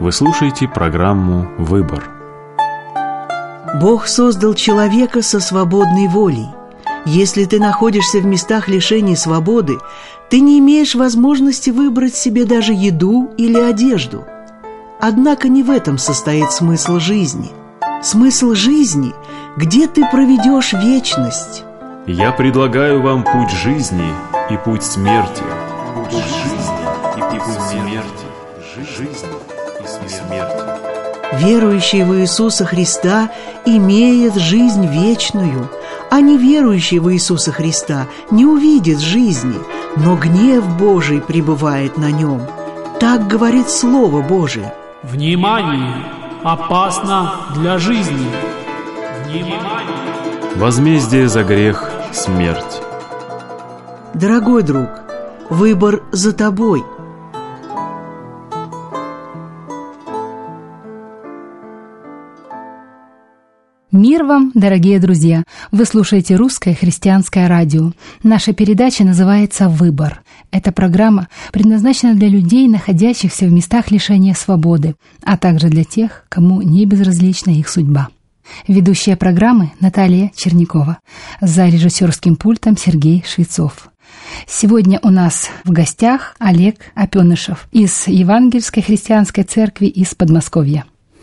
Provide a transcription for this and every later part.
Вы слушаете программу «Выбор». Бог создал человека со свободной волей. Если ты находишься в местах лишения свободы, ты не имеешь возможности выбрать себе даже еду или одежду. Однако не в этом состоит смысл жизни. Смысл жизни – где ты проведешь вечность. Я предлагаю вам путь жизни и путь смерти. Путь жизни и путь смерти. Жизнь и смерть. Верующий в Иисуса Христа имеет жизнь вечную, а неверующий в Иисуса Христа не увидит жизни, но гнев Божий пребывает на нем. Так говорит Слово Божие. Внимание! Опасно для жизни! Внимание! Возмездие за грех – смерть. Дорогой друг, выбор за тобой. Мир вам, дорогие друзья! Вы слушаете Русское христианское радио. Наша передача называется «Выбор». Эта программа предназначена для людей, находящихся в местах лишения свободы, а также для тех, кому не безразлична их судьба. Ведущая программы Наталья Чернякова. За режиссерским пультом Сергей Швецов. Сегодня у нас в гостях Олег Опенышев из Евангельской христианской церкви из Подмосковья.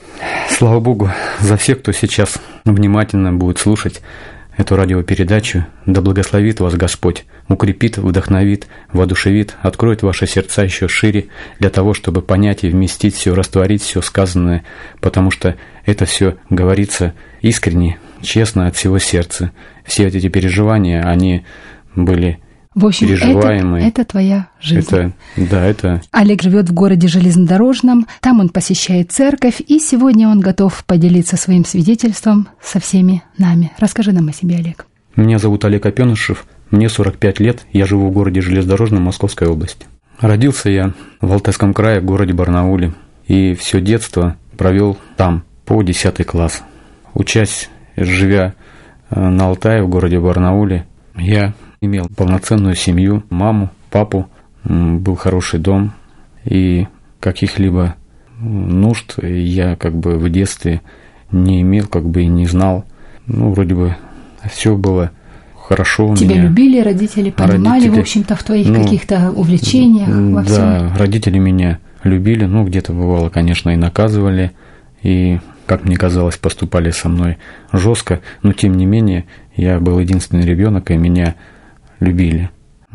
Слава Богу за всех, кто сейчас внимательно будет слушать эту радиопередачу. Да благословит вас Господь, укрепит, вдохновит, воодушевит, откроет ваши сердца еще шире для того, чтобы понять и вместить все, растворить все сказанное, потому что это все говорится искренне, честно, от всего сердца. Все эти переживания, они были в общем, переживаемые. Это твоя жизнь. Это. Олег живет в городе Железнодорожном, там он посещает церковь, и сегодня он готов поделиться своим свидетельством со всеми нами. Расскажи нам о себе, Олег. Меня зовут Олег Опенышев, мне 45 лет, я живу в городе Железнодорожном Московской области. Родился я в Алтайском крае, в городе Барнауле, и все детство провел там, по 10 класс. Учась, живя на Алтае, в городе Барнауле, я имел полноценную семью, маму, папу, был хороший дом, и каких-либо нужд я в детстве не имел, и не знал. Вроде бы все было хорошо у Тебя меня. Любили родители, понимали, в общем-то, в твоих каких-то увлечениях во всем? Да, родители меня любили, где-то бывало, конечно, и наказывали, и, как мне казалось, поступали со мной жестко, но тем не менее я был единственный ребенок, и меня любили.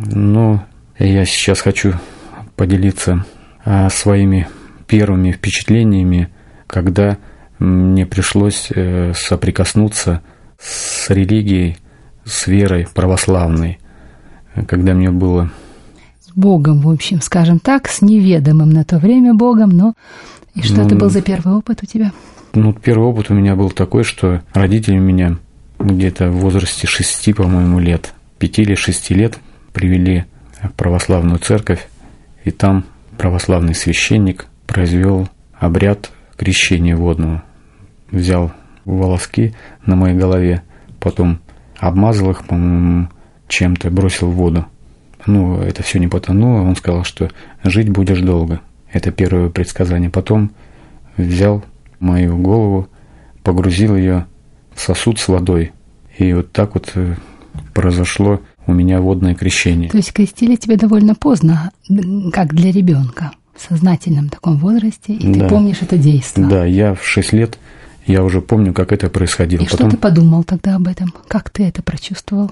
Но я сейчас хочу поделиться своими первыми впечатлениями, когда мне пришлось соприкоснуться с религией, с верой православной, когда мне было... С Богом, в общем, скажем так, с неведомым на то время Богом, но... И что это был за первый опыт у тебя? Первый опыт у меня был такой, что родители меня где-то в возрасте 6, по-моему, лет, 5 или 6 лет привели в православную церковь, и там православный священник произвел обряд крещения водного. Взял волоски на моей голове, потом обмазал их, по-моему, чем-то, бросил в воду. Это все не потонуло, он сказал, что жить будешь долго. Это первое предсказание. Потом взял мою голову, погрузил ее в сосуд с водой, и вот так вот произошло у меня водное крещение. То есть крестили тебя довольно поздно, как для ребенка, в сознательном таком возрасте, и ты помнишь это действо. Да, я в 6 лет, я уже помню, как это происходило. И что ты подумал тогда об этом? Как ты это прочувствовал?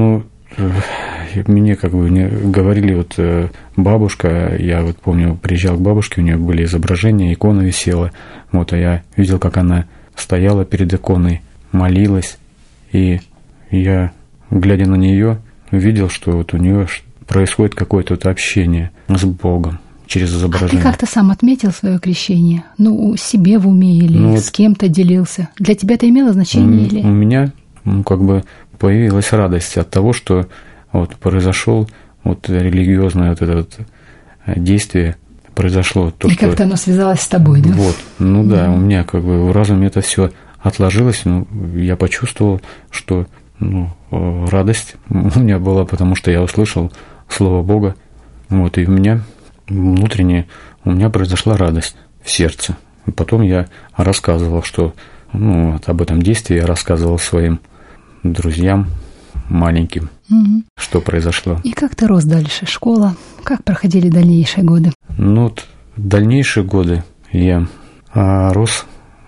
Мне говорили, бабушка, я помню, приезжал к бабушке, у нее были изображения, икона висела, а я видел, как она стояла перед иконой, молилась, и я, глядя на нее, увидел, что у нее происходит какое-то общение с Богом через изображение. А ты как-то сам отметил свое крещение? Себе в уме или с кем-то делился? Для тебя это имело значение? Или? У меня появилась радость от того, что произошел религиозное это действие, произошло то, и что... как-то оно связалось с тобой, да? Да, у меня в разуме это все отложилось, я почувствовал, что радость у меня была, потому что я услышал Слово Бога, и у меня внутренне произошла радость. в сердце. Потом я рассказывал, что об этом действии я рассказывал своим друзьям маленьким, что произошло. И как ты рос дальше? Школа? Как проходили дальнейшие годы? Дальнейшие годы я рос,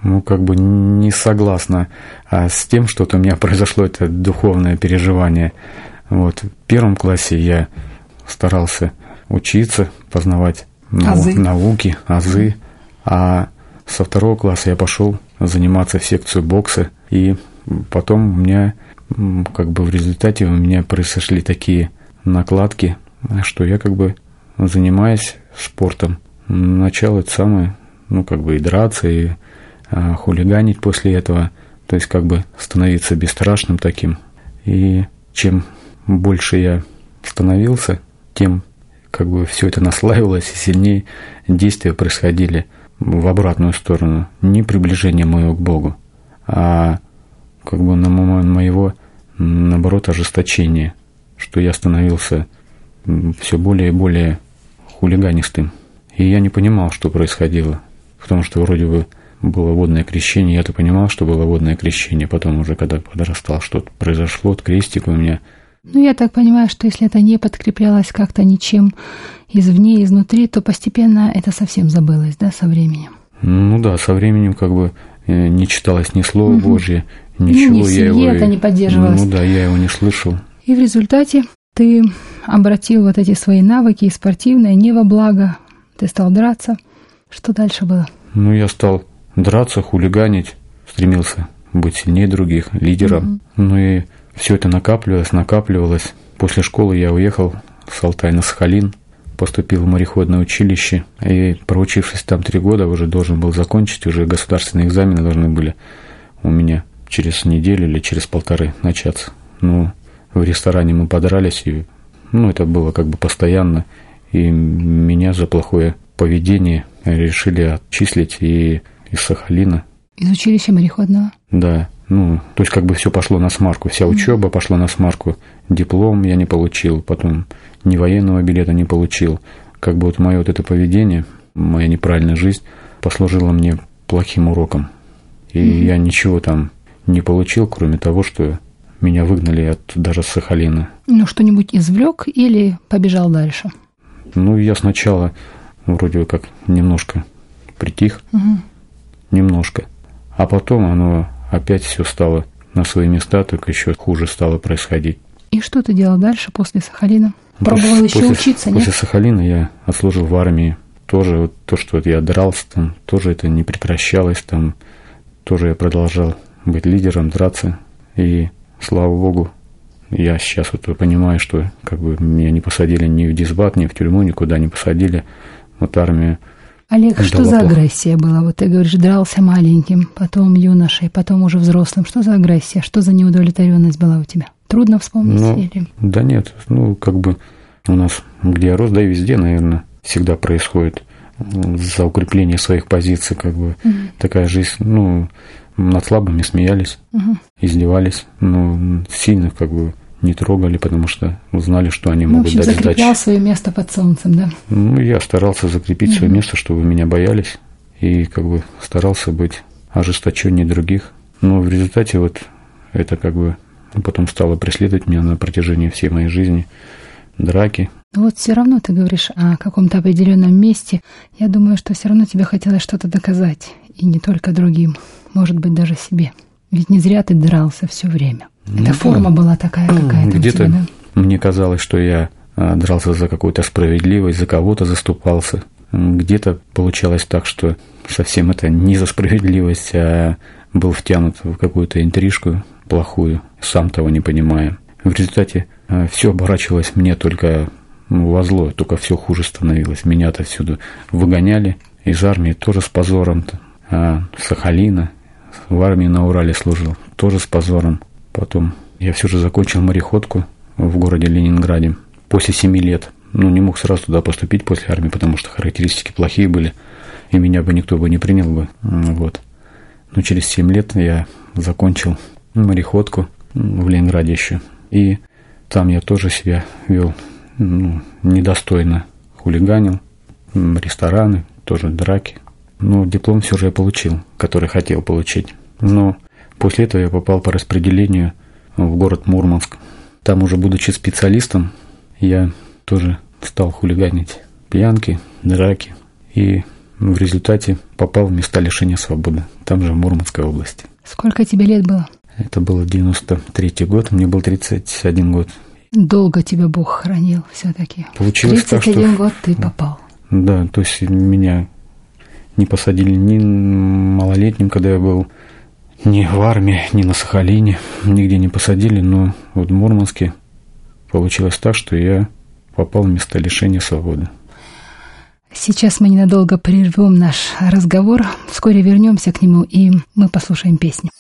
не согласно с тем, что у меня произошло это духовное переживание. В 1 классе я старался учиться, познавать науки, азы, а со 2 класса я пошел заниматься в секцию бокса, и потом у меня, в результате у меня произошли такие накладки, что я занимаясь спортом, начал это самое, и драться, и хулиганить после этого, то есть становиться бесстрашным таким. И чем больше я становился, тем все это наслаивалось, и сильнее действия происходили в обратную сторону. Не приближение моего к Богу, а моего, наоборот, ожесточения, что я становился все более и более хулиганистым. И я не понимал, что происходило, потому что вроде бы было водное крещение, я-то понимал, что было водное крещение, потом уже, когда подрастал, что-то произошло, крестик у меня. Я так понимаю, что если это не подкреплялось как-то ничем извне, изнутри, то постепенно это совсем забылось, да, со временем? Да, со временем не читалось ни Слова Божье, ничего. Не в семье это не поддерживалось. Я его не слышал. И в результате ты обратил эти свои навыки и спортивные не во благо, ты стал драться. Что дальше было? Я стал драться, хулиганить, стремился быть сильнее других, лидером. И все это накапливалось. После школы я уехал с Алтая на Сахалин, поступил в мореходное училище, и, проучившись там 3 года, уже должен был закончить, уже государственные экзамены должны были у меня через неделю или через 1,5 начаться. В ресторане мы подрались, и это было постоянно, и меня за плохое поведение решили отчислить и из Сахалина. Из училища мореходного? Да. То есть все пошло на смарку, вся учеба пошла на смарку, диплом я не получил, потом ни военного билета не получил. Мое это поведение, моя неправильная жизнь послужила мне плохим уроком. И я ничего там не получил, кроме того, что меня выгнали даже с Сахалина. Что-нибудь извлек или побежал дальше? Я сначала вроде как немножко притих, немножко, а потом оно опять все стало на свои места, только еще хуже стало происходить. И что ты делал дальше после Сахалина? Пробовал еще учиться, нет? После Сахалина я отслужил в армии. Тоже то, что я дрался, там, тоже это не прекращалось. Там тоже я продолжал быть лидером, драться. И, слава Богу, я сейчас понимаю, что меня не посадили ни в дисбат, ни в тюрьму, никуда не посадили. Армия. Олег, что за агрессия была? Ты говоришь, дрался маленьким, потом юношей, потом уже взрослым. Что за агрессия? Что за неудовлетворенность была у тебя? Трудно вспомнить? Или... Да нет, у нас, где я рос, да и везде, наверное, всегда происходит за укрепление своих позиций, такая жизнь, над слабыми смеялись, издевались, сильных не трогали, потому что знали, что они могут дать сдачи. Закреплял свое место под солнцем, да? Я старался закрепить свое место, чтобы меня боялись, и старался быть ожесточеннее других. Но в результате это потом стало преследовать меня на протяжении всей моей жизни. Драки. Все равно ты говоришь о каком-то определенном месте. Я думаю, что все равно тебе хотелось что-то доказать. И не только другим. Может быть, даже себе. Ведь не зря ты дрался все время. Эта форма была такая какая-то где-то у тебя, да? Мне казалось, что я дрался за какую-то справедливость, за кого-то заступался. Где-то получалось так, что совсем это не за справедливость, а был втянут в какую-то интрижку плохую, сам того не понимая. В результате все оборачивалось мне только во зло, только все хуже становилось. Меня-то всюду выгоняли, из армии тоже с позором, с Сахалина, в армии на Урале служил, тоже с позором. Потом я все же закончил мореходку в городе Ленинграде после 7 лет. Не мог сразу туда поступить после армии, потому что характеристики плохие были, и меня бы никто не принял бы. Но через 7 лет я закончил мореходку в Ленинграде еще. И там я тоже себя вел недостойно, хулиганил, рестораны, тоже драки. Но диплом все же я получил, который хотел получить. Но после этого я попал по распределению в город Мурманск. Там уже будучи специалистом, я тоже стал хулиганить пьянки, драки. И в результате попал в места лишения свободы, там же в Мурманской области. Сколько тебе лет было? Это был 93-й год, мне был 31 год. Долго тебя Бог хранил все-таки. Получилось 31 так, что... год ты попал. Да, то есть меня не посадили ни малолетним, когда я был, ни в армии, ни на Сахалине, нигде не посадили, но вот в Мурманске получилось так, что я попал в место лишения свободы. Сейчас мы ненадолго прервем наш разговор, вскоре вернемся к нему, и мы послушаем песню.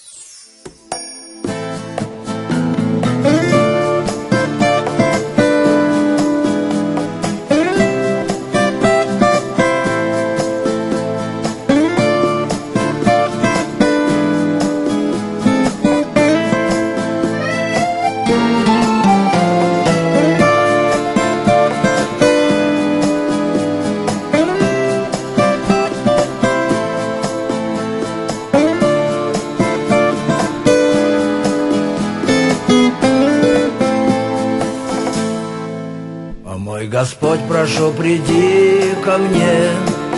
Господь, прошу, приди ко мне.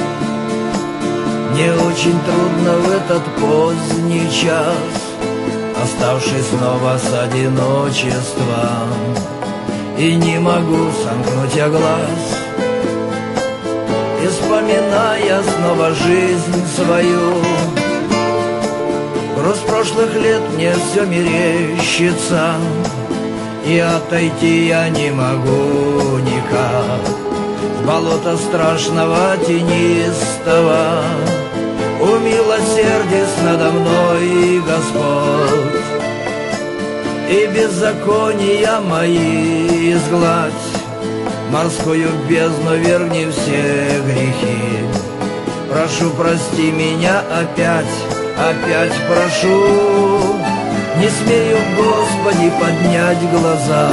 Мне очень трудно в этот поздний час, оставшись снова с одиночеством, и не могу сомкнуть я глаз, и вспоминая снова жизнь свою. Груз прошлых лет мне все мерещится, и отойти я не могу никак с болота страшного тенистого. Умилосердись надо мной, Господь, и беззакония мои изгладь. Морскую бездну верни все грехи. Прошу, прости меня опять, опять прошу. Не смею, Господи, поднять глаза,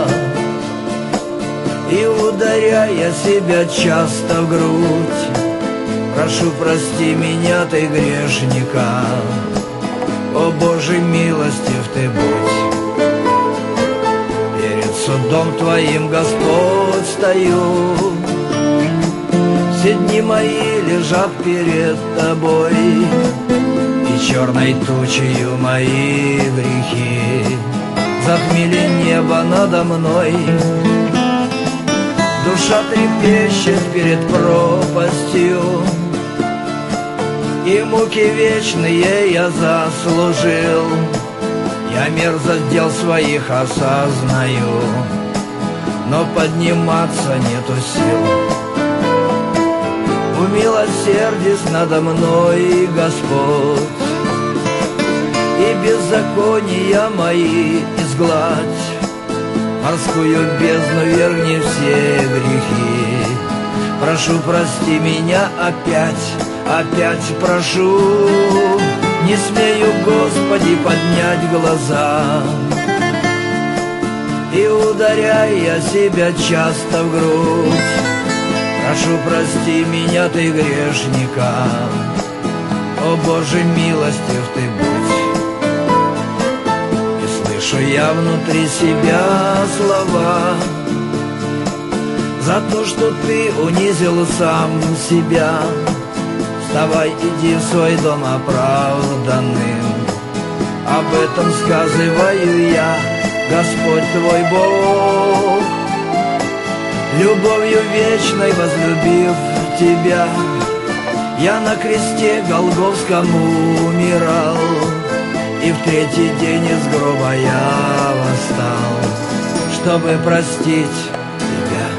и, ударяя себя часто в грудь, прошу, прости меня, Ты грешника. О Боже, милостив Ты будь. Перед судом Твоим, Господь, стою, все дни мои лежат перед Тобой, и черной тучею мои грехи затмили небо надо мной. Душа трепещет перед пропастью, и муки вечные я заслужил. Я мерзость дел своих осознаю, но подниматься нету сил. Умилосердись надо мной, Господь, и беззакония мои изгладь. Морскую бездну верни все грехи. Прошу, прости меня опять, опять прошу. Не смею, Господи, поднять глаза, и, ударяя себя часто в грудь, прошу, прости меня, Ты грешника. О Боже, милостив Ты будь. И слышу я внутри себя слова за то, что Ты унизил сам себя. Вставай, иди в свой дом оправданным. Об этом сказываю я, Господь твой Бог. Любовью вечной возлюбив Тебя, я на кресте Голгофском умирал, и в третий день из гроба я восстал, чтобы простить Тебя.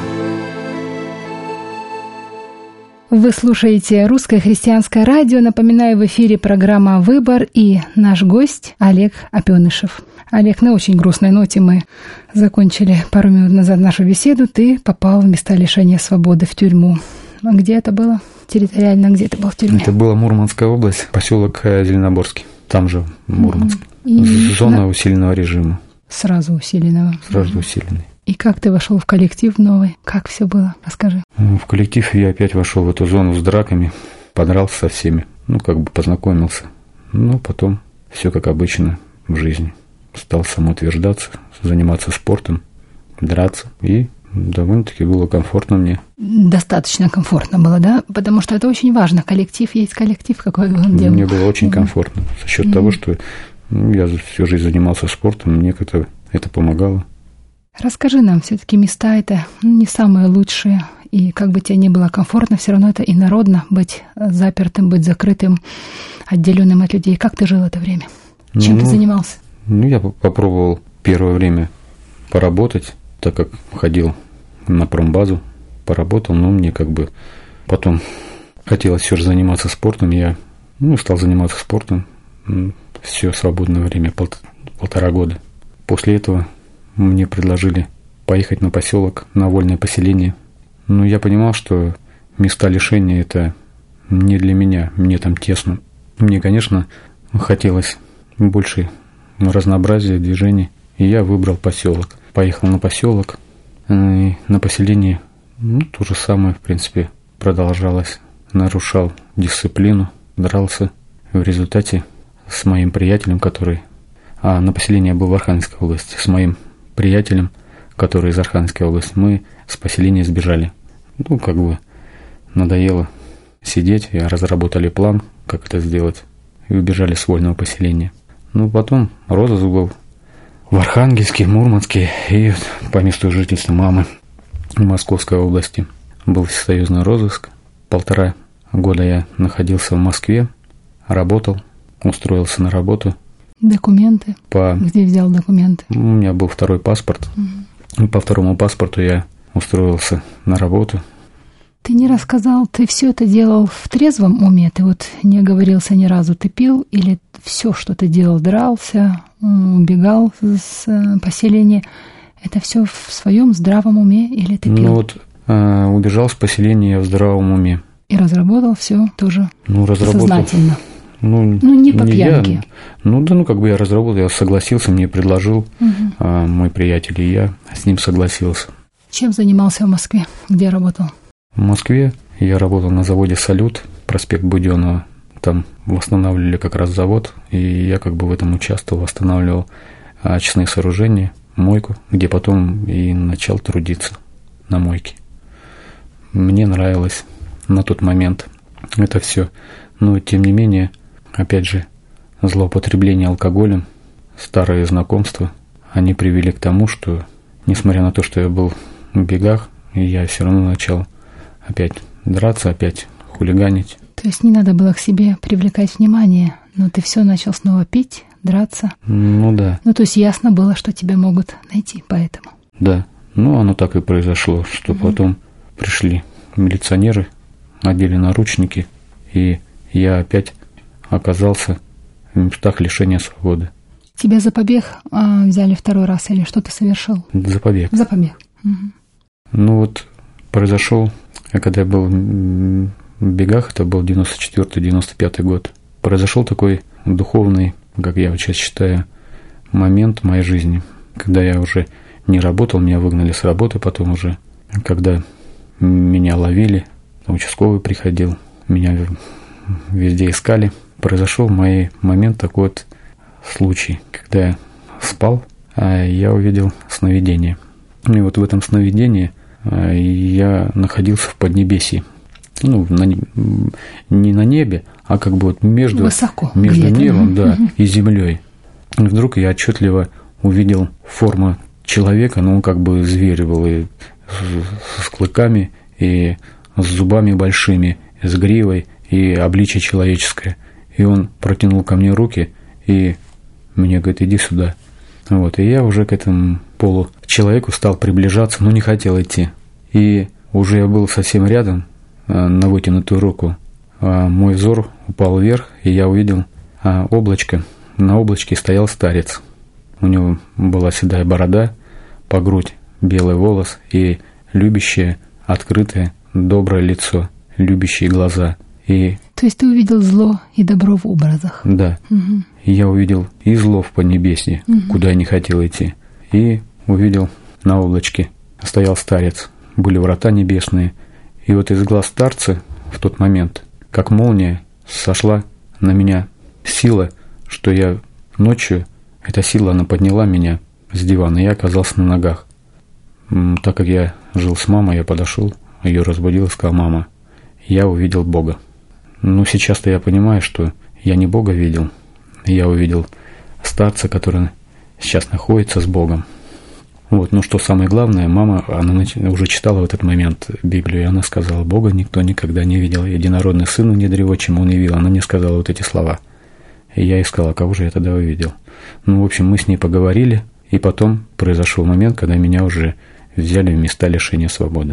Вы слушаете Русское христианское радио. Напоминаю, в эфире программа «Выбор» и наш гость Олег Опенышев. Олег, на очень грустной ноте мы закончили пару минут назад нашу беседу. Ты попал в места лишения свободы, в тюрьму. А где это было? Территориально, где ты был в тюрьме? Это была Мурманская область, поселок Зеленоборский. Там же Мурманск. Зона усиленного режима. Сразу усиленного. Сразу усиленный. И как ты вошел в коллектив новый? Как все было? Расскажи. В коллектив я опять вошел в эту зону с драками. подрался со всеми, познакомился. Но потом все как обычно в жизни. Стал самоутверждаться, заниматься спортом, драться, и довольно-таки было комфортно мне. Достаточно комфортно было, да? Потому что это очень важно. Коллектив есть коллектив, какой бы он ни был. Мне было очень комфортно. За счет того, что я всю жизнь занимался спортом, мне как-то это помогало. Расскажи нам, все-таки места это не самые лучшие. И как бы тебе ни было комфортно, все равно это инородно быть запертым, быть закрытым, отделенным от людей. Как ты жил это время? Чем ты занимался? Я попробовал первое время поработать, так как ходил на промбазу, поработал, но мне потом хотелось все же заниматься спортом. Я стал заниматься спортом все свободное время, 1,5 года. После этого мне предложили поехать на поселок, на вольное поселение. Но я понимал, что места лишения – это не для меня, мне там тесно. Мне, конечно, хотелось больше разнообразия движений, и я выбрал поселок. Поехал на поселок, и на поселении то же самое, в принципе, продолжалось. Нарушал дисциплину, дрался. В результате с моим приятелем, на поселение был в Архангельской области, с моим приятелем, который из Архангельской области, мы с поселения сбежали. Надоело сидеть, и разработали план, как это сделать, и убежали с вольного поселения. Потом розыск был в Архангельске, Мурманске и по месту жительства мамы в Московской области. Был всесоюзный розыск. 1,5 года я находился в Москве, работал, устроился на работу. Документы? Где взял документы? У меня был 2-й паспорт. По 2-му паспорту я устроился на работу. Ты не рассказал, ты все это делал в трезвом уме? Ты не оговорился ни разу, ты пил? Или все, что ты делал, дрался, убегал с поселения, это все в своем здравом уме или ты пил? Убежал с поселения в здравом уме. И разработал все тоже разработал. Сознательно? Не по пьянке. Я разработал, я согласился, мне предложил мой приятель, и я с ним согласился. Чем занимался в Москве? Где работал? В Москве я работал на заводе «Салют», проспект Буденного. Там восстанавливали как раз завод, и я в этом участвовал, восстанавливал очистные сооружения, мойку, где потом и начал трудиться на мойке. Мне нравилось на тот момент это все. Но, тем не менее, опять же, злоупотребление алкоголем, старые знакомства, они привели к тому, что, несмотря на то, что я был в бегах, я все равно начал опять драться, опять хулиганить. То есть не надо было к себе привлекать внимание, но ты все начал снова пить, драться? Да. То есть ясно было, что тебя могут найти, поэтому? Да. Оно так и произошло, что потом пришли милиционеры, одели наручники, и я опять оказался в местах лишения свободы. Тебя за побег взяли 2-й раз или что ты совершил? За побег. За побег. Произошел, когда я был в бегах, это был 94-95 год, произошел такой духовный, как я сейчас считаю, момент в моей жизни, когда я уже не работал, меня выгнали с работы потом уже, когда меня ловили, участковый приходил, меня везде искали. Произошел в мой момент такой случай, когда я спал, а я увидел сновидение. И в этом сновидении я находился в Поднебесье. Не на небе, а между высоко, небом, и землей. И вдруг я отчетливо увидел форму человека, зверь был, и с клыками, и с зубами большими, с гривой, и обличие человеческое. И он протянул ко мне руки, и мне говорит: иди сюда. И я уже к этому получеловеку стал приближаться, но не хотел идти. И уже я был совсем рядом, на вытянутую руку. Мой взор упал вверх, и я увидел облачко. На облачке стоял старец. У него была седая борода, по грудь белый волос и любящее, открытое, доброе лицо, любящие глаза. То есть ты увидел зло и добро в образах? Да. Угу. И я увидел и зло в Поднебесье, куда я не хотел идти, и увидел на облачке стоял старец, были врата небесные. И из глаз старца в тот момент как молния сошла на меня сила, что я ночью, эта сила, она подняла меня с дивана, и я оказался на ногах. Так как я жил с мамой, я подошел, ее разбудил и сказал: «Мама, я увидел Бога». Но сейчас-то я понимаю, что я не Бога видел, я увидел старца, который сейчас находится с Богом. Вот. Но что самое главное, мама, она уже читала в этот момент Библию, и она сказала: «Бога никто никогда не видел, единородный Сын внедревочим Он явил». Она мне сказала вот эти слова. И я ей сказал: «А кого же я тогда увидел?» Ну, в общем, мы с ней поговорили, и потом произошел момент, когда меня уже взяли в места лишения свободы.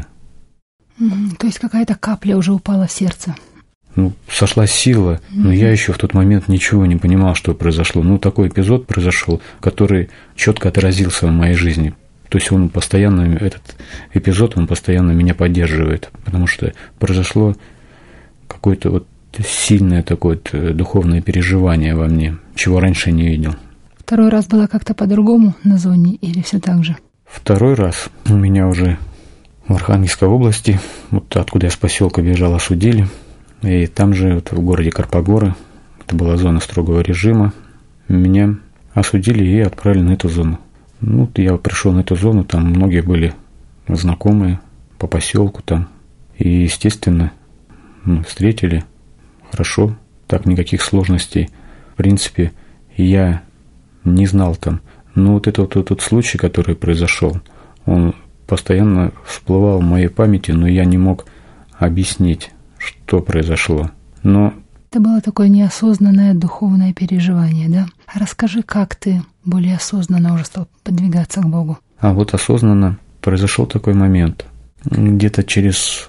То есть какая-то капля уже упала в сердце? Ну, сошла сила, но я еще в тот момент ничего не понимал, что произошло. Ну, такой эпизод произошел, который четко отразился в моей жизни. То есть он постоянно, этот эпизод, он постоянно меня поддерживает, потому что произошло какое-то вот сильное такое духовное переживание во мне, чего раньше не видел. Второй раз было как-то по-другому на зоне или все так же? Второй раз у меня уже в Архангельской области, вот откуда я с поселка бежал, осудили. И там же, вот в городе Карпогоры, это была зона строгого режима, меня осудили и отправили на эту зону. Ну, я пришел на эту зону, там многие были знакомые по поселку там. И, естественно, встретили хорошо, так никаких сложностей. В принципе, я не знал там. Но вот этот случай, который произошел, он постоянно всплывал в моей памяти, но я не мог объяснить, что произошло. Но это было такое неосознанное духовное переживание, да? Расскажи, как ты более осознанно уже стал подвигаться к Богу. А вот осознанно произошел такой момент. Где-то через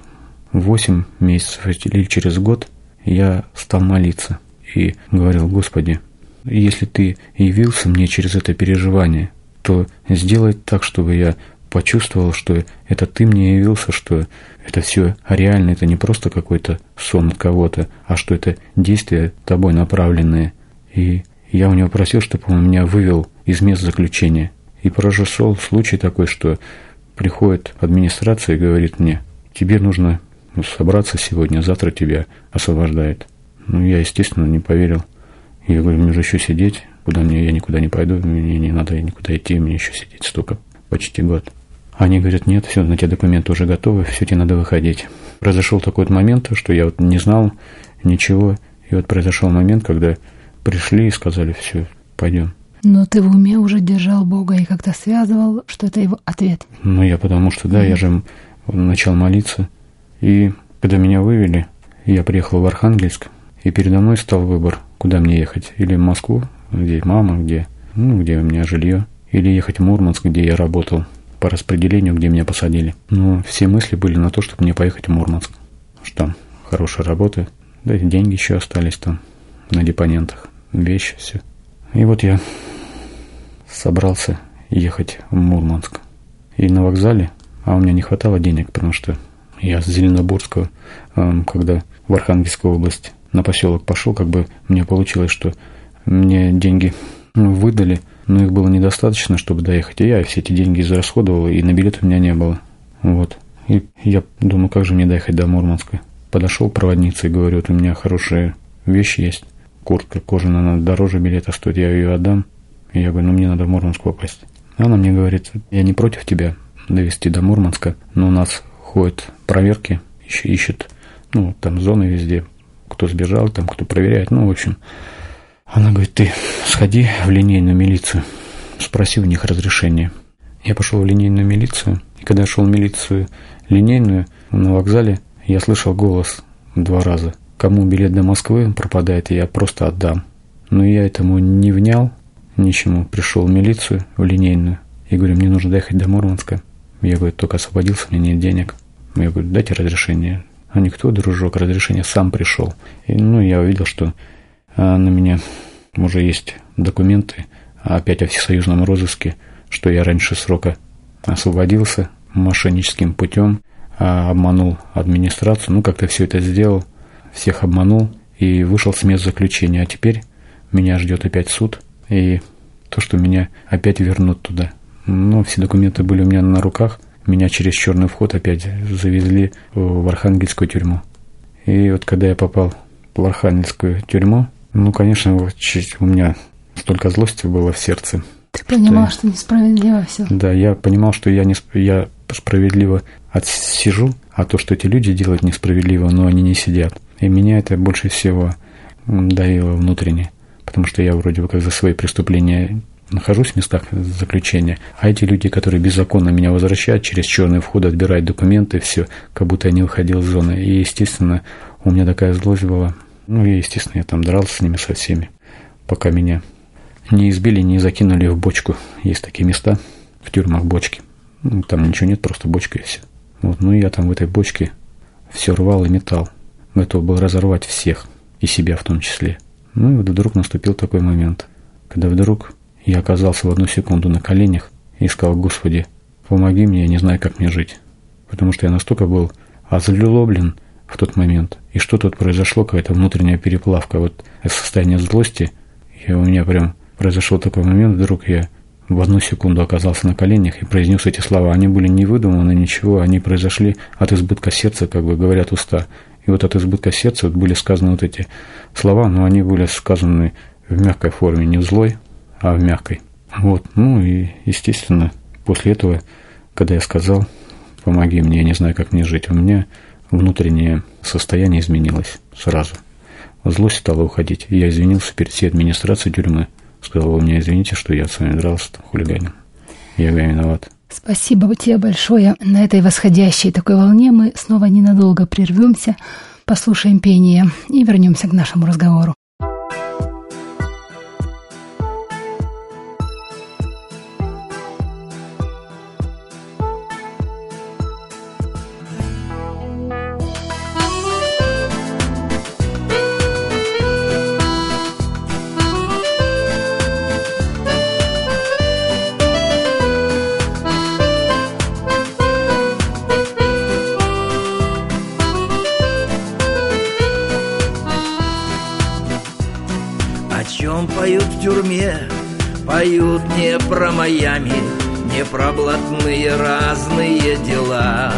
8 месяцев или через год я стал молиться и говорил: «Господи, если Ты явился мне через это переживание, то сделай так, чтобы я почувствовал, что это Ты мне явился, что это все реально, это не просто какой-то сон от кого-то, а что это действия Тобой направленные». И я у него просил, чтобы он меня вывел из мест заключения. И произошел случай такой, что приходит администрация и говорит мне: «Тебе нужно собраться сегодня, завтра тебя освобождают». Ну, я, естественно, не поверил. Я говорю: «Мне же еще сидеть, куда мне, я никуда не пойду, мне не надо никуда идти, мне еще сидеть столько, почти год». Они говорят: «Нет, все, на тебя документы уже готовы, все, тебе надо выходить». Произошел такой вот момент, что я вот не знал ничего, и вот произошел момент, когда пришли и сказали: «Все, пойдем». Но ты в уме уже держал Бога и как-то связывал, что это его ответ. Ну, я потому что, да, я же начал молиться, и когда меня вывели, я приехал в Архангельск, и передо мной стал выбор, куда мне ехать: или в Москву, где мама, где у меня жилье, или ехать в Мурманск, где я работал по распределению, где меня посадили. Но все мысли были на то, чтобы мне поехать в Мурманск, что там хорошая работа, да и деньги еще остались там на депонентах, вещи, все. И вот я собрался ехать в Мурманск. И на вокзале, а у меня не хватало денег, потому что я с Зеленоборска, когда в Архангельскую область на поселок пошел, как бы мне получилось, что мне деньги выдали, но их было недостаточно, чтобы доехать. И я все эти деньги израсходовал, и на билет у меня не было. Вот. И я думаю, как же мне доехать до Мурманска. Подошел к проводнице и говорю: «Вот у меня хорошие вещи есть. Куртка кожаная, она дороже билета стоит, я ее отдам». И я говорю: мне надо в Мурманск попасть. Она мне говорит: «Я не против тебя довезти до Мурманска, но у нас ходят проверки, ищут, там зоны везде, кто сбежал, там кто проверяет, в общем». Она говорит: «Ты сходи в линейную милицию, спроси у них разрешение». Я пошел в линейную милицию, и когда я шел в милицию линейную на вокзале, я слышал голос 2 раза: «Кому билет до Москвы пропадает, я просто отдам». Но я этому не внял, ничему. Пришел в милицию, в линейную, и говорю: «Мне нужно доехать до Мурманска». Я говорю: «Только освободился, мне нет денег». Я говорю: «Дайте разрешение». А никто, дружок, разрешение сам пришел. И, я увидел, что на меня уже есть документы опять о всесоюзном розыске, что я раньше срока освободился мошенническим путем, обманул администрацию, как-то все это сделал, всех обманул и вышел с мест заключения. А теперь меня ждет опять суд, и то, что меня опять вернут туда. Все документы были у меня на руках, меня через черный вход опять завезли в Архангельскую тюрьму. И вот когда я попал в Архангельскую тюрьму, ну, конечно, у меня столько злости было в сердце. Ты понимал, что несправедливо все. Да, я понимал, что я справедливо отсижу, а то, что эти люди делают несправедливо, но они не сидят. И меня это больше всего давило внутренне, потому что я вроде бы как за свои преступления нахожусь в местах заключения, а эти люди, которые беззаконно меня возвращают, через черный вход отбирают документы, все, как будто я не выходил из зоны. И, естественно, у меня такая злость была. Ну, и, естественно, я там дрался с ними со всеми, пока меня не избили, не закинули в бочку. Есть такие места в тюрьмах, бочки. Ну, там ничего нет, просто бочка и все. Вот, ну, и я там в этой бочке все рвал и метал. Готов был разорвать всех, и себя в том числе. Ну, и вот вдруг наступил такой момент, когда вдруг я оказался в одну секунду на коленях и сказал: Господи, помоги мне, я не знаю, как мне жить. Потому что я настолько был озлоблен в тот момент. И что тут произошло, какая-то внутренняя переплавка, вот состояние злости. И у меня прям произошел такой момент, вдруг я в одну секунду оказался на коленях и произнес эти слова. Они были не выдуманы, ничего, они произошли от избытка сердца, как бы говорят уста. И вот от избытка сердца вот были сказаны вот эти слова, но они были сказаны в мягкой форме, не в злой, а в мягкой. Вот, ну и, естественно, после этого, когда я сказал: помоги мне, я не знаю, как мне жить, у меня внутреннее состояние изменилось сразу. Злость стала уходить. И я извинился перед всей администрацией тюрьмы. Сказал: вы меня извините, что я с вами дрался, там, хулиганил. Я виноват. Спасибо тебе большое. На этой восходящей такой волне мы снова ненадолго прервемся, послушаем пение и вернемся к нашему разговору. Поют в тюрьме, поют не про Майами, не про блатные разные дела.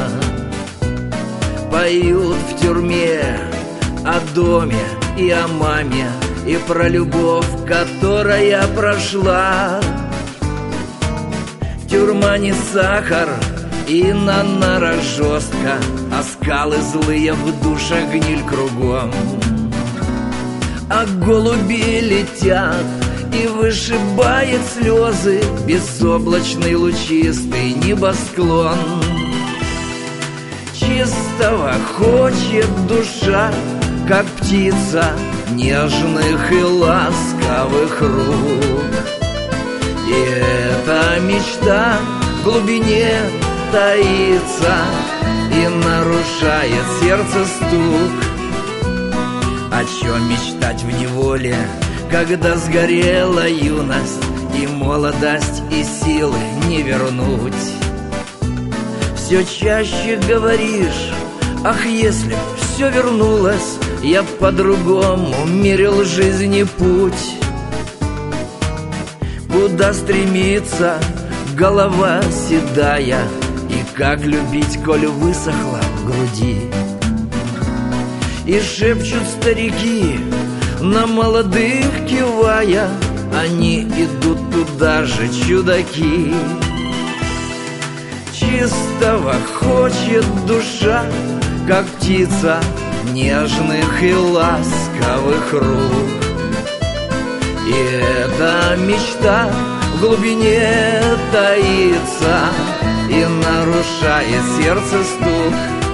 Поют в тюрьме о доме и о маме, и про любовь, которая прошла. Тюрьма не сахар, и на нарах жестко, а скалы злые в душах, гниль кругом. А голуби летят, и вышибает слезы безоблачный лучистый небосклон. Чистого хочет душа, как птица нежных и ласковых рук. И эта мечта в глубине таится и нарушает сердце стук. О чем мечтать в неволе, когда сгорела юность, и молодость, и силы не вернуть? Все чаще говоришь: ах, если б все вернулось, я б по-другому мерил жизни путь. Куда стремится голова седая, и как любить, коль высохла в груди? И шепчут старики, на молодых кивая, они идут туда же, чудаки. Чистого хочет душа, как птица нежных и ласковых рук. И эта мечта в глубине таится и нарушает сердце стук.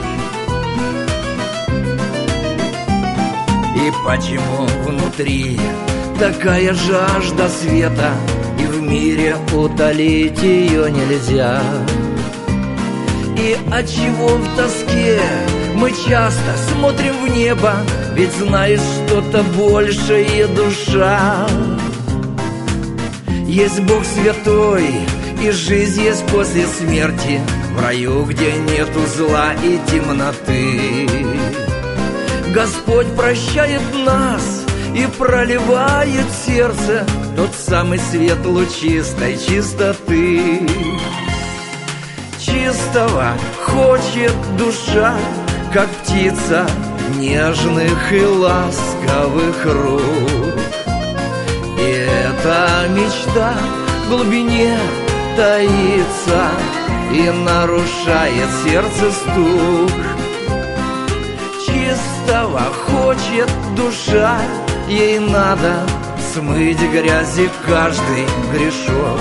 И почему внутри такая жажда света, и в мире утолить ее нельзя? И отчего в тоске мы часто смотрим в небо, ведь знаешь, что-то большее душа. Есть Бог святой, и жизнь есть после смерти, в раю, где нету зла и темноты. Господь прощает нас и проливает в сердце тот самый свет лучистой чистоты. Чистого хочет душа, как птица нежных и ласковых рук. И эта мечта в глубине таится и нарушает сердце стук. Чистого хочет душа, ей надо смыть грязи каждый грешок.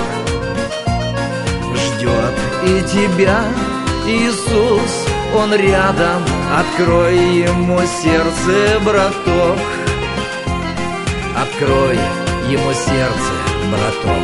Ждет и тебя Иисус, Он рядом, открой ему сердце, браток. Открой ему сердце, браток.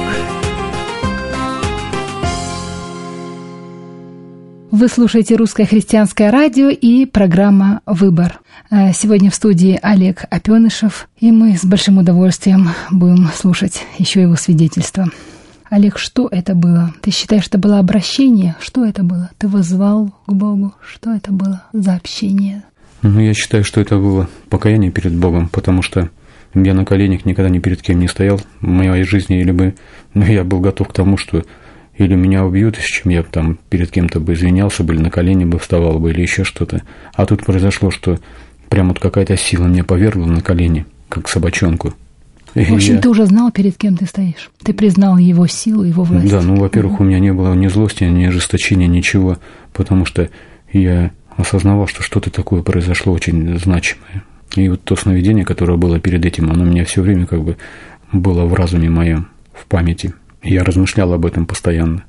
Вы слушаете «Русское христианское радио» и программа «Выбор». Сегодня в студии Олег Опенышев, и мы с большим удовольствием будем слушать еще его свидетельство. Олег, что это было? Ты считаешь, это было обращение? Что это было? Ты воззвал к Богу? Что это было за общение? Я считаю, что это было покаяние перед Богом, потому что я на коленях никогда ни перед кем не стоял в моей жизни, или бы я был готов к тому, что или меня убьют, с чем я там перед кем-то бы извинялся бы, или на колени бы вставал бы, или еще что-то. А тут произошло, что прям вот какая-то сила меня повергла на колени, как собачонку. В общем, ты уже знал, перед кем ты стоишь. Ты признал его силу, его власть. Да, во-первых, у меня не было ни злости, ни ожесточения, ничего, потому что я осознавал, что что-то такое произошло очень значимое. И вот то сновидение, которое было перед этим, оно у меня все время как бы было в разуме моем, в памяти. Я размышлял об этом постоянно.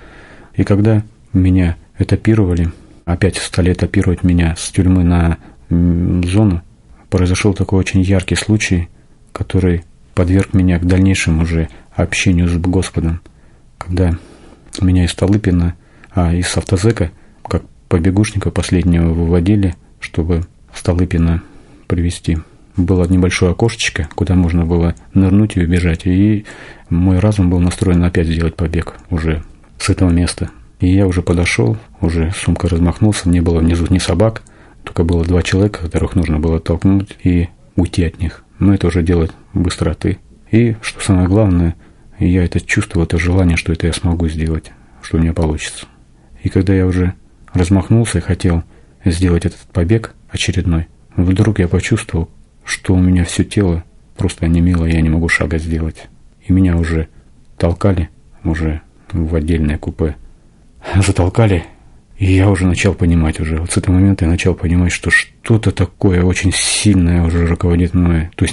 И когда меня этапировали, опять стали этапировать меня с тюрьмы на зону, произошел такой очень яркий случай, который подверг меня к дальнейшему уже общению с Господом. Когда меня из Столыпина, из автозэка, как побегушника последнего выводили, чтобы Столыпина привезти. Было небольшое окошечко, куда можно было нырнуть и убежать. И мой разум был настроен опять сделать побег уже с этого места. И я уже подошел, уже сумкой размахнулся, не было внизу ни собак, только было 2 человека, которых нужно было толкнуть и уйти от них. Но это уже делать быстроты. И, что самое главное, я это чувствовал, это желание, что это я смогу сделать, что у меня получится. И когда я уже размахнулся и хотел сделать этот побег очередной, вдруг я почувствовал, что у меня все тело просто онемело, я не могу шага сделать. И меня уже толкали, уже в отдельное купе. Затолкали, и я уже начал понимать уже. Вот с этого момента я начал понимать, что что-то такое очень сильное уже руководит мной. То есть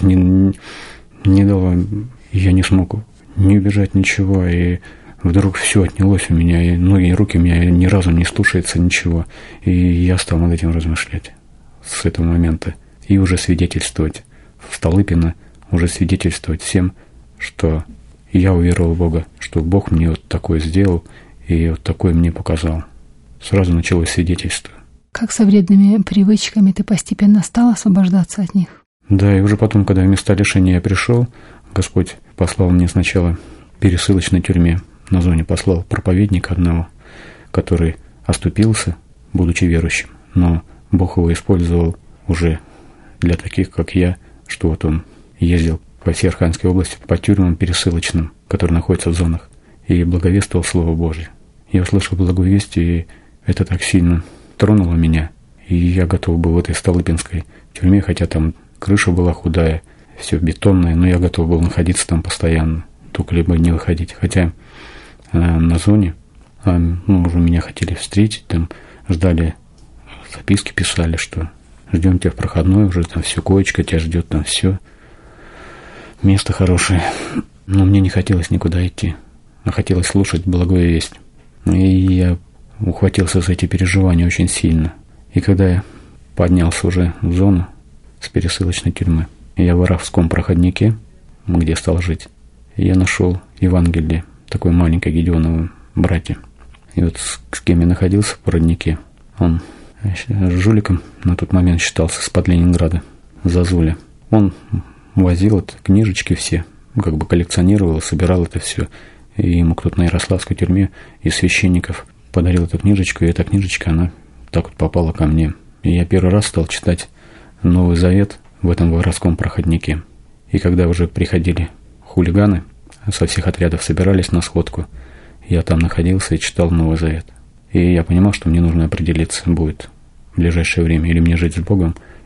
не дало, я не смог не убежать ничего, и вдруг все отнялось у меня, и ноги, и руки у меня ни разу не слушается ничего. И я стал над этим размышлять с этого момента. И уже свидетельствовать в Столыпино, уже свидетельствовать всем, что я уверовал в Бога, что Бог мне вот такое сделал и вот такое мне показал. Сразу началось свидетельство. Как со вредными привычками ты постепенно стал освобождаться от них? Да, и уже потом, когда в места лишения я пришел, Господь послал мне сначала в пересылочной тюрьме на зоне, послал проповедника одного, который оступился, будучи верующим, но Бог его использовал уже для таких, как я, что вот он ездил по всей Архангельской области по тюрьмам пересылочным, которые находятся в зонах, и благовествовал Слово Божье. Я услышал благую весть, и это так сильно тронуло меня. И я готов был в этой Столыпинской тюрьме, хотя там крыша была худая, все бетонное, но я готов был находиться там постоянно, только либо не выходить. Хотя на зоне уже меня хотели встретить, там ждали, записки писали, что ждем тебя в проходной, уже там все, коечка тебя ждет, там все, место хорошее. Но мне не хотелось никуда идти, а хотелось слушать благую весть. И я ухватился за эти переживания очень сильно. И когда я поднялся уже в зону с пересылочной тюрьмы, я в Воровском проходнике, где стал жить, я нашел Евангелие, такое маленькое Гедеоново братья. И вот с кем я находился в проводнике, он жуликом на тот момент считался с-под Ленинграда, Зазуля. Он возил это, книжечки все, как бы коллекционировал, собирал это все. И ему кто-то на Ярославской тюрьме из священников подарил эту книжечку, и эта книжечка, она так вот попала ко мне. И я первый раз стал читать Новый Завет в этом Воровском проходнике. И когда уже приходили хулиганы, со всех отрядов собирались на сходку, я там находился и читал Новый Завет. И я понимал, что мне нужно определиться будет в ближайшее время, или мне жить с Богом,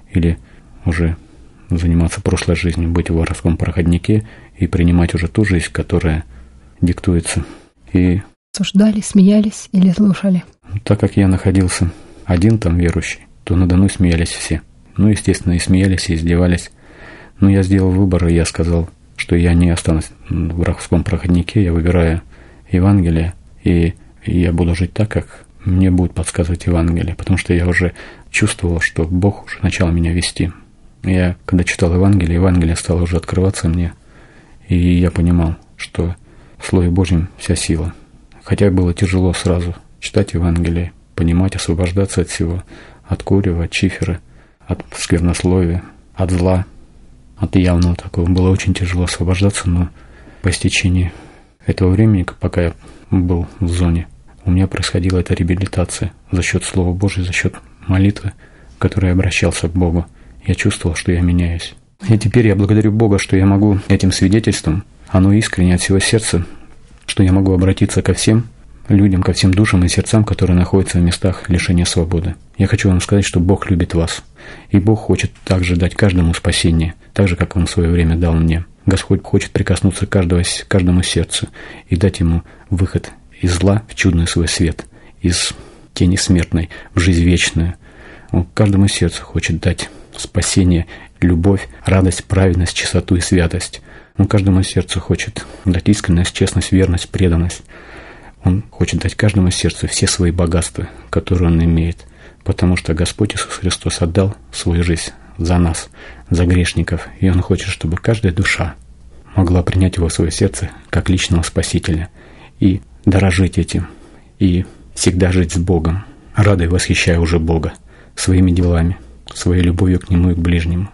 или уже заниматься прошлой жизнью, быть в воровском проходнике и принимать уже ту жизнь, которая диктуется. И осуждали, смеялись или слушали? Так как я находился один там верующий, то надо мной смеялись все. Ну, естественно, и смеялись, и издевались. Но я сделал выбор, и я сказал, что я не останусь в воровском проходнике, я выбираю Евангелие, и я буду жить так, как мне будет подсказывать Евангелие, потому что я уже чувствовал, что Бог уже начал меня вести. Я, когда читал Евангелие стало уже открываться мне, и я понимал, что в Слове Божьем вся сила. Хотя было тяжело сразу читать Евангелие, понимать, освобождаться от всего, от курева, от чифера, от сквернословия, от зла, от явного такого. Было очень тяжело освобождаться, но по истечении этого времени, пока я был в зоне, у меня происходила эта реабилитация за счет Слова Божьего, за счет молитвы, в которой я обращался к Богу. Я чувствовал, что я меняюсь. И теперь я благодарю Бога, что я могу этим свидетельством, оно искренне от всего сердца, что я могу обратиться ко всем людям, ко всем душам и сердцам, которые находятся в местах лишения свободы. Я хочу вам сказать, что Бог любит вас. И Бог хочет также дать каждому спасение, так же, как Он в свое время дал мне. Господь хочет прикоснуться к каждому сердцу и дать ему выход из зла в чудный свой свет, из тени смертной в жизнь вечную. Он каждому сердцу хочет дать спасение, любовь, радость, праведность, чистоту и святость. Он каждому сердцу хочет дать искренность, честность, верность, преданность. Он хочет дать каждому сердцу все свои богатства, которые он имеет, потому что Господь Иисус Христос отдал свою жизнь за нас, за грешников, и Он хочет, чтобы каждая душа могла принять Его в свое сердце как личного Спасителя и дорожить этим, и всегда жить с Богом, радуя и восхищая уже Бога своими делами, своей любовью к Нему и к ближнему.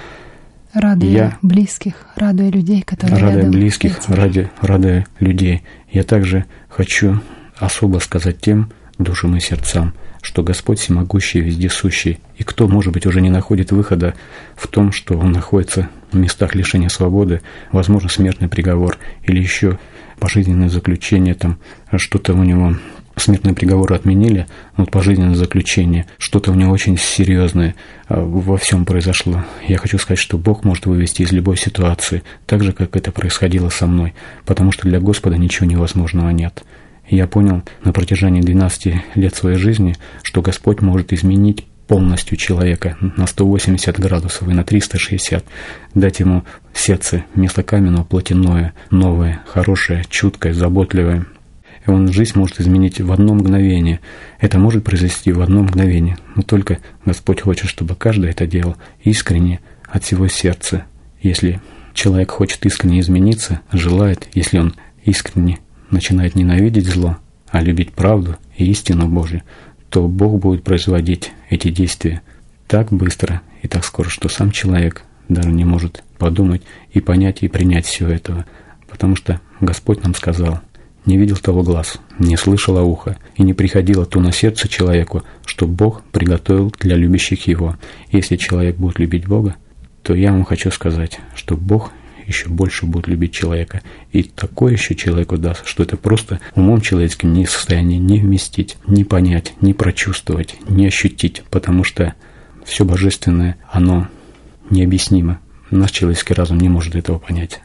Радуя близких, радуя людей, которые радуя рядом. Близких, радуя людей. Я также хочу особо сказать тем душам и сердцам, что Господь всемогущий, вездесущий, и кто, может быть, уже не находит выхода в том, что он находится в местах лишения свободы, возможно, смертный приговор или еще пожизненное заключение, там что-то у него, смертный приговор отменили, но пожизненное заключение, что-то у него очень серьезное во всем произошло. Я хочу сказать, что Бог может вывести из любой ситуации, так же, как это происходило со мной, потому что для Господа ничего невозможного нет. И я понял на протяжении 12 лет своей жизни, что Господь может изменить полностью человека на 180 градусов и на 360, дать ему сердце вместо каменного плотяное, новое, хорошее, чуткое, заботливое. И он жизнь может изменить в одно мгновение. Это может произойти в одно мгновение. Но только Господь хочет, чтобы каждый это делал искренне, от всего сердца. Если человек хочет искренне измениться, желает, если он искренне начинает ненавидеть зло, а любить правду и истину Божью, то Бог будет производить эти действия так быстро и так скоро, что сам человек даже не может подумать и понять и принять все этого. Потому что Господь нам сказал: «Не видел того глаз, не слышало ухо, и не приходило то на сердце человеку, что Бог приготовил для любящих Его». Если человек будет любить Бога, то я вам хочу сказать, что Бог еще больше будет любить человека. И такое еще человеку даст, что это просто умом человеческим не в состоянии не вместить, не понять, не прочувствовать, не ощутить, потому что все божественное, оно необъяснимо. Наш человеческий разум не может этого понять.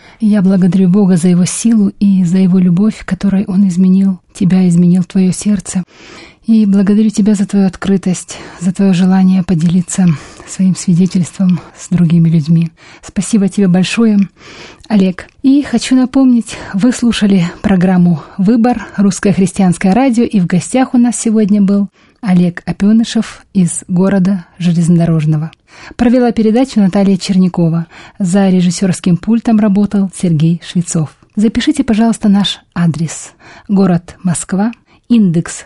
Я благодарю Бога за Его силу и за Его любовь, которой Он изменил тебя, изменил твое сердце. И благодарю Тебя за Твою открытость, за Твое желание поделиться своим свидетельством с другими людьми. Спасибо Тебе большое, Олег. И хочу напомнить, вы слушали программу «Выбор», Русское христианское радио, и в гостях у нас сегодня был Олег Опенышев из города Железнодорожного. Провела передачу Наталья Чернякова. За режиссерским пультом работал Сергей Швецов. Запишите, пожалуйста, наш адрес. Город Москва, индекс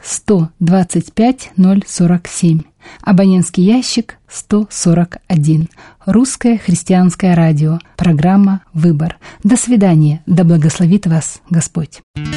125047, абонентский ящик 141. Русское христианское радио. Программа «Выбор». До свидания. Да благословит вас Господь.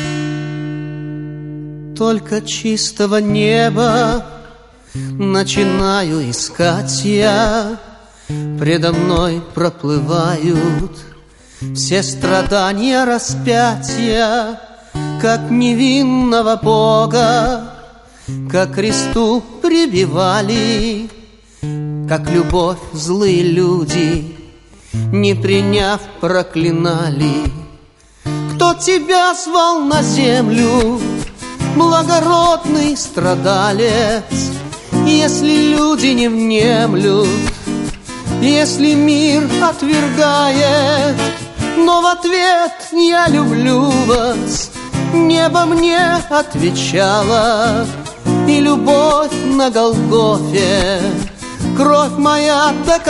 Только чистого неба начинаю искать я. Предо мной проплывают все страдания распятия, как невинного Бога, ко кресту прибивали, как любовь злые люди, не приняв, проклинали. Кто тебя звал на землю, благородный страдалец, если люди не внемлют, если мир отвергает? Но в ответ я люблю вас, небо мне отвечало, и любовь на Голгофе кровь моя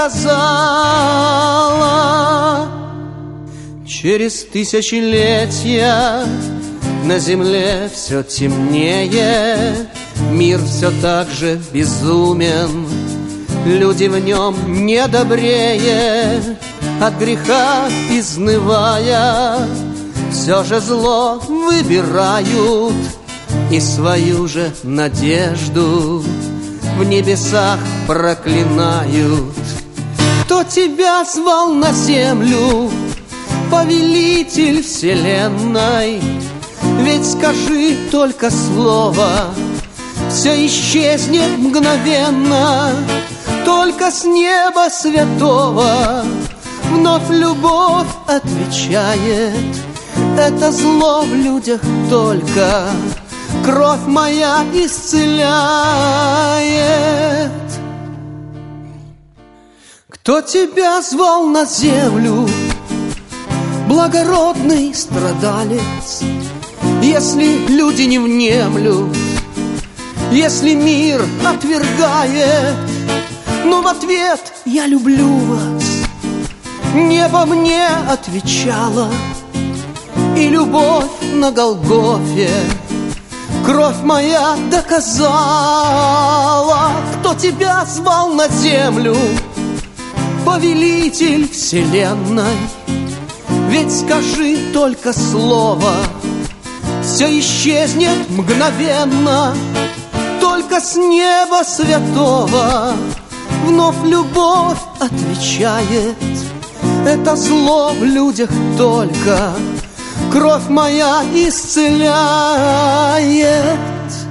доказала. Через тысячелетия на земле все темнее, мир все так же безумен, люди в нем недобрее, от греха изнывая, все же зло выбирают и свою же надежду в небесах проклинают. Кто тебя звал на землю, повелитель вселенной? Ведь скажи только слово, все исчезнет мгновенно. Только с неба святого вновь любовь отвечает. Это зло в людях только кровь моя исцеляет. Кто тебя звал на землю, благородный страдалец, если люди не внемлют, если мир отвергает? Но в ответ я люблю вас, небо мне отвечало, и любовь на Голгофе кровь моя доказала. Кто тебя звал на землю, повелитель вселенной? Ведь скажи только слово, все исчезнет мгновенно. Только с неба святого вновь любовь отвечает. Это зло в людях только кровь моя исцеляет.